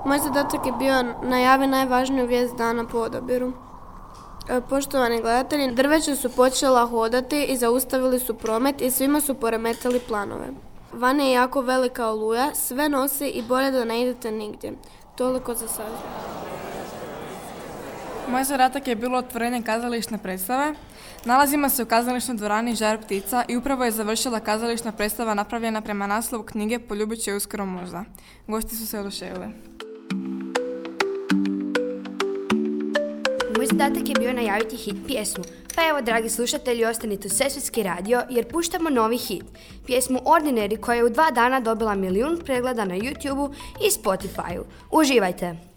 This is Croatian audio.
Moj zadatak je bio najavi najvažniju vijest dana po odabiru. Poštovani gledatelji, drveća su počela hodati i zaustavili su promet i svima su poremetili planove. Van je jako velika oluja, sve nosi i bolje da ne idete nigdje. Toliko za sad. Moj zadatak je bilo otvorenje kazališne predstave. Nalazimo se u kazališnoj dvorani Žar ptica i upravo je završila kazališna predstava napravljena prema naslovu knjige Poljubit će uskoro možda. Gosti su se oduševili. Moj zadatak je bio najaviti hit pjesmu. Pa evo, dragi slušatelji, ostanite u Sesvetski radio jer puštamo novi hit. Pjesmu Ordinary koja je u 2 dana dobila 1 milijun pregleda na YouTubeu i Spotifyu. Uživajte!